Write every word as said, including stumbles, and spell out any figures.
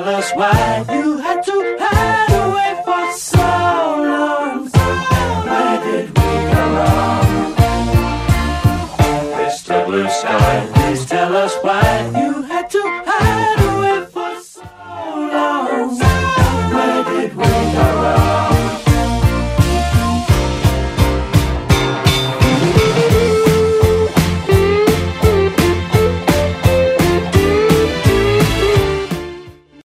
tell us why you had to hide away for so long. Where did we go wrong? Mister Blue Sky, please tell us why you